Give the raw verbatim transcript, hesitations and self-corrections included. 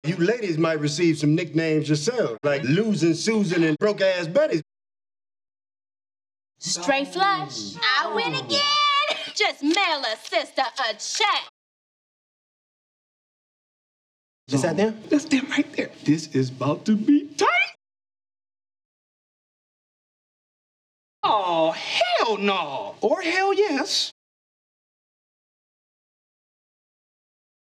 You ladies might receive some nicknames yourselves, like Losing Susan and Broke Ass Betty. Straight flush. I win again. Just mail a sister a check. Is that them? That's them right there. This is about to be tight. Oh, hell no. Or hell yes.